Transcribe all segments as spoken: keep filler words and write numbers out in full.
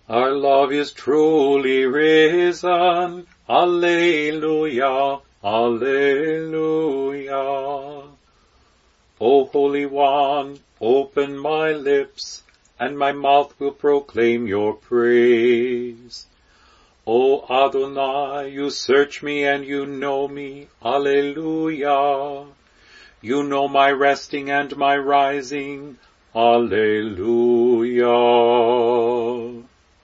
Our love is truly risen. Alleluia, alleluia. O Holy One, open my lips, and my mouth will proclaim your praise. O Adonai, you search me and you know me. Alleluia. You know my resting and my rising. Alleluia.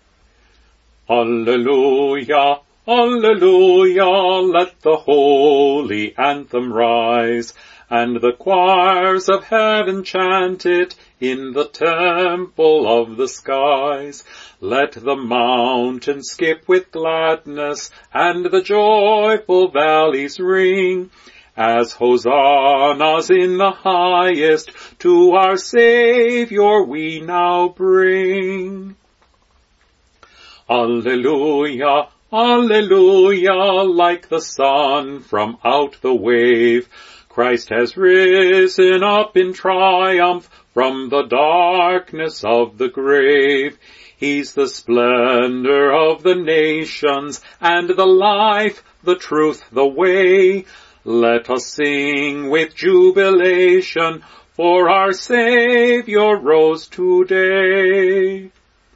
Alleluia, alleluia, let the holy anthem rise, and the choirs of heaven chant it in the temple of the skies. Let the mountains skip with gladness, and the joyful valleys ring, as hosannas in the highest to our Saviour we now bring. Alleluia, alleluia, like the sun from out the wave, Christ has risen up in triumph from the darkness of the grave. He's the splendor of the nations, and the life, the truth, the way. Let us sing with jubilation, for our Saviour rose today.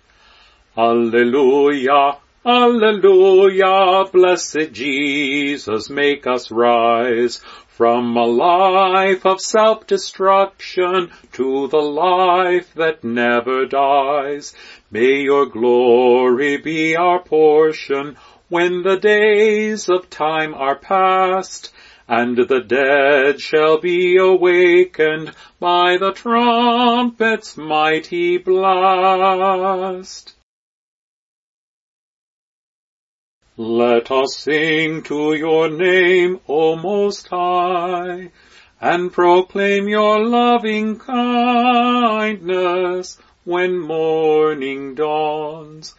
Alleluia, alleluia, blessed Jesus, make us rise from a life of self-destruction to the life that never dies. May your glory be our portion when the days of time are past, and the dead shall be awakened by the trumpet's mighty blast. Let us sing to your name, O Most High, and proclaim your loving kindness when morning dawns.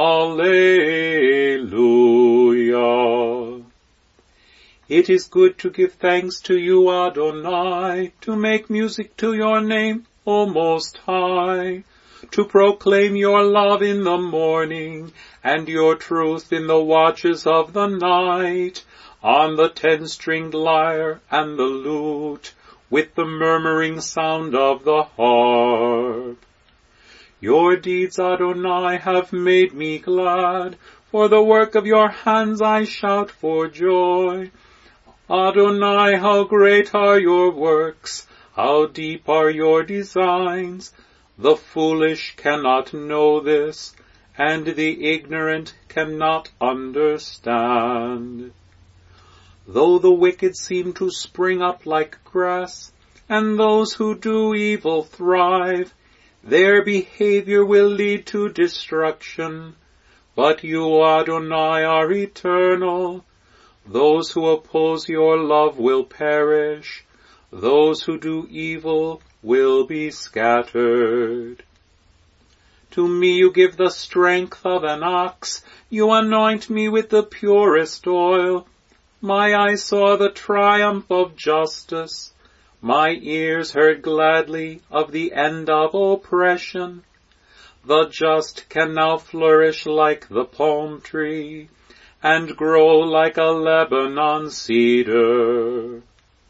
Alleluia. It is good to give thanks to you, Adonai, to make music to your name, O Most High, to proclaim your love in the morning, and your truth in the watches of the night, on the ten-stringed lyre and the lute, with the murmuring sound of the harp. Your deeds, Adonai, have made me glad. For the work of your hands I shout for joy. Adonai, how great are your works, how deep are your designs. The foolish cannot know this, and the ignorant cannot understand. Though the wicked seem to spring up like grass, and those who do evil thrive, their behavior will lead to destruction. But you, Adonai, are eternal. Those who oppose your love will perish. Those who do evil will be scattered. To me you give the strength of an ox. You anoint me with the purest oil. My eyes saw the triumph of justice. My ears heard gladly of the end of oppression. The just can now flourish like the palm tree, and grow like a Lebanon cedar.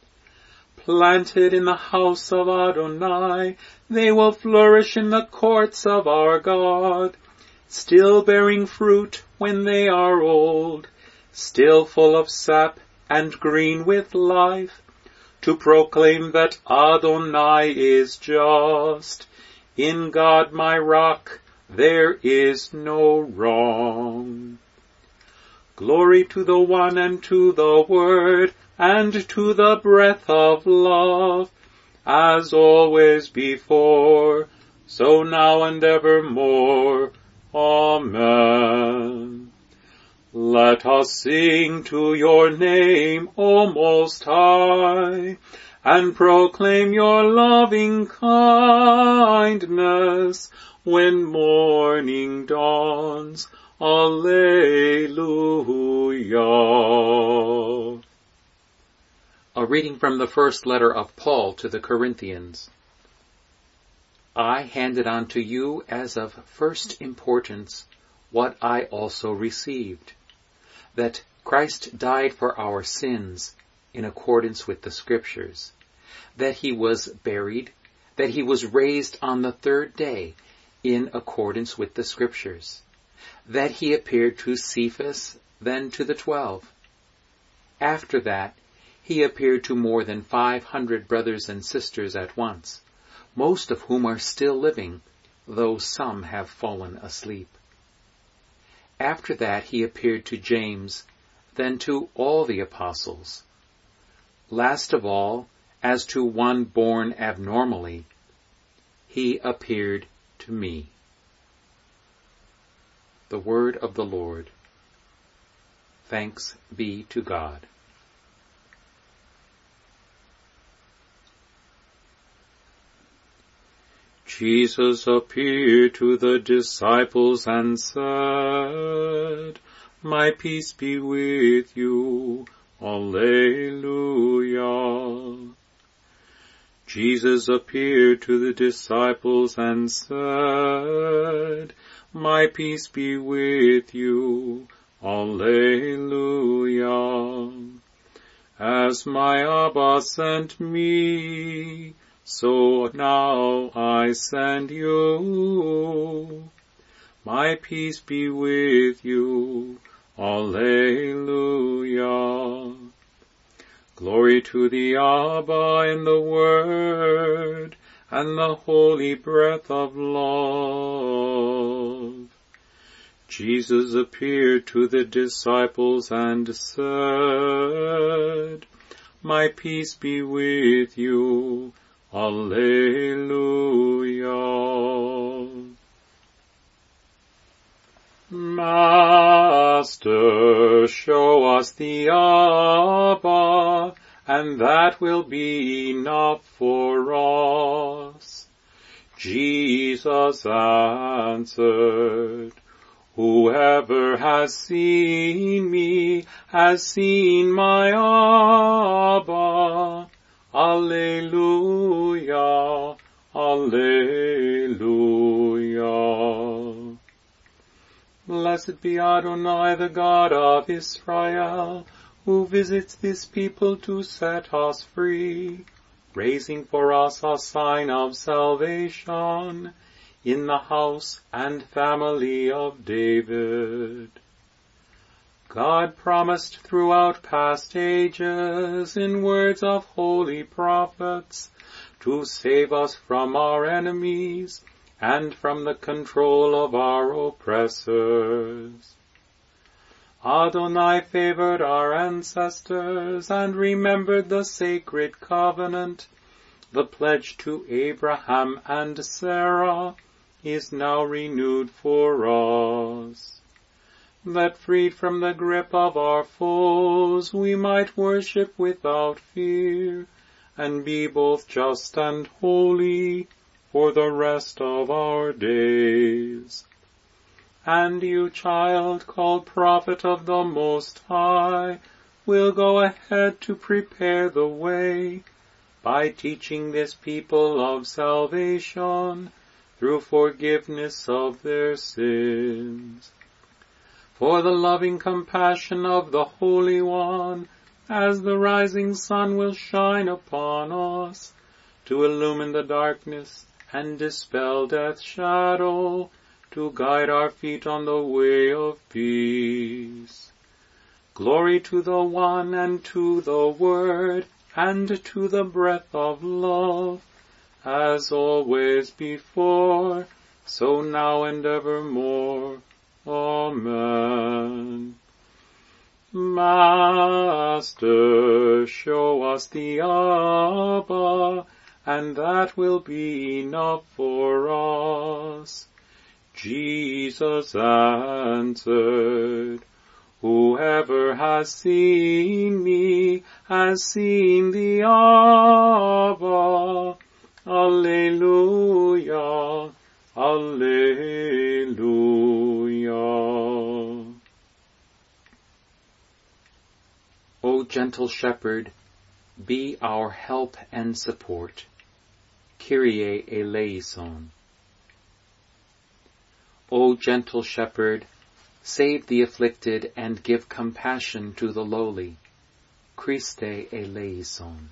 Planted in the house of Adonai, they will flourish in the courts of our God, still bearing fruit when they are old, still full of sap and green with life, to proclaim that Adonai is just. In God my rock, there is no wrong. Glory to the One and to the Word and to the breath of love, as always before, so now and evermore. Amen. Let us sing to your name, O Most High, and proclaim your loving kindness when morning dawns. Alleluia. A reading from the first letter of Paul to the Corinthians. I hand it on to you as of first importance what I also received, that Christ died for our sins in accordance with the Scriptures, that he was buried, that he was raised on the third day in accordance with the Scriptures, that he appeared to Cephas, then to the twelve. After that, he appeared to more than five hundred brothers and sisters at once, most of whom are still living, though some have fallen asleep. After that, he appeared to James, then to all the apostles. Last of all, as to one born abnormally, he appeared to me. The word of the Lord. Thanks be to God. Jesus appeared to the disciples and said, "My peace be with you." Alleluia. Jesus appeared to the disciples and said, "My peace be with you." Alleluia. As my Abba sent me, so now I send you. My peace be with you. Alleluia. Glory to the Abba in the Word, and the holy breath of love. Jesus appeared to the disciples and said, "My peace be with you." Alleluia. Master, show us the Abba, and that will be enough for us. Jesus answered, "Whoever has seen me has seen my Abba." Alleluia, alleluia. Blessed be Adonai, the God of Israel, who visits this people to set us free, raising for us a sign of salvation in the house and family of David. God promised throughout past ages in words of holy prophets to save us from our enemies and from the control of our oppressors. Adonai favored our ancestors and remembered the sacred covenant. The pledge to Abraham and Sarah is now renewed for us, that freed from the grip of our foes we might worship without fear and be both just and holy for the rest of our days. And you, child, called prophet of the Most High, will go ahead to prepare the way by teaching this people of salvation through forgiveness of their sins. For the loving compassion of the Holy One, as the rising sun will shine upon us, to illumine the darkness and dispel death's shadow, to guide our feet on the way of peace. Glory to the One, and to the Word, and to the breath of love, as always before, so now and evermore. Amen. Master, show us the Abba, and that will be enough for us. Jesus answered, "Whoever has seen me has seen the Abba." Alleluia, alleluia. O gentle shepherd, be our help and support. Kyrie eleison. O gentle shepherd, Save the afflicted and give compassion to the lowly. Christe eleison.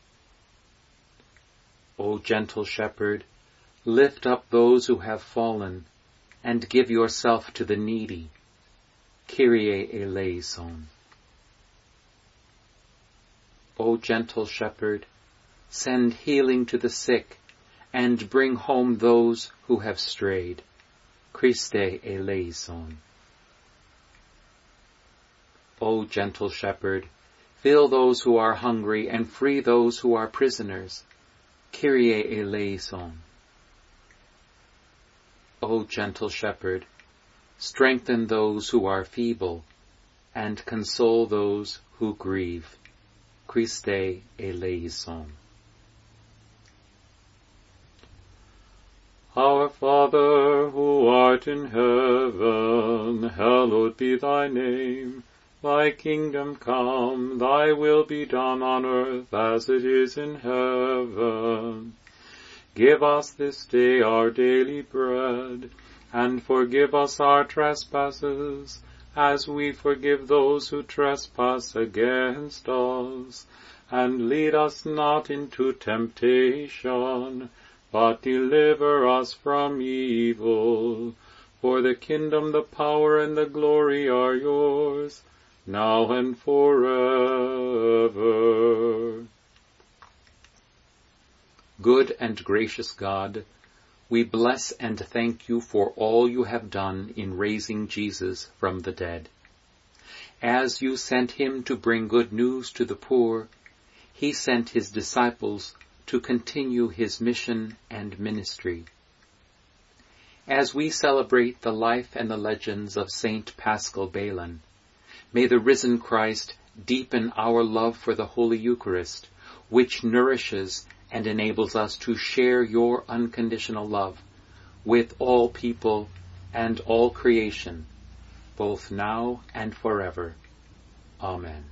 O gentle shepherd, lift up those who have fallen, and give yourself to the needy. Kyrie eleison. O gentle shepherd, send healing to the sick, and bring home those who have strayed. Christe eleison. O gentle shepherd, fill those who are hungry and free those who are prisoners. Kyrie eleison. O gentle shepherd, strengthen those who are feeble, and console those who grieve. Christe eleison. Our Father, who art in heaven, hallowed be thy name. Thy kingdom come, thy will be done on earth as it is in heaven. Give us this day our daily bread, and forgive us our trespasses, as we forgive those who trespass against us. And lead us not into temptation, but deliver us from evil. For the kingdom, the power, and the glory are yours, now and forever. Good and gracious God, we bless and thank you for all you have done in raising Jesus from the dead. As you sent him to bring good news to the poor, he sent his disciples to continue his mission and ministry. As we celebrate the life and the legends of Saint Paschal Balen, may the risen Christ deepen our love for the Holy Eucharist, which nourishes and enables us to share your unconditional love with all people and all creation, both now and forever. Amen.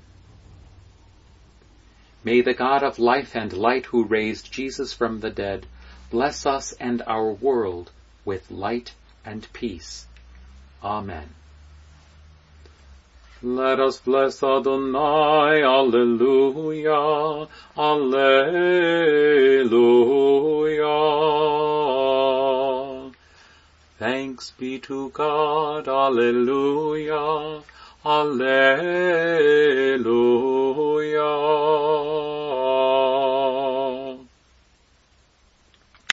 May the God of life and light, who raised Jesus from the dead, bless us and our world with light and peace. Amen. Let us bless Adonai, Alleluia, Alleluia. Thanks be to God, Alleluia, Alleluia.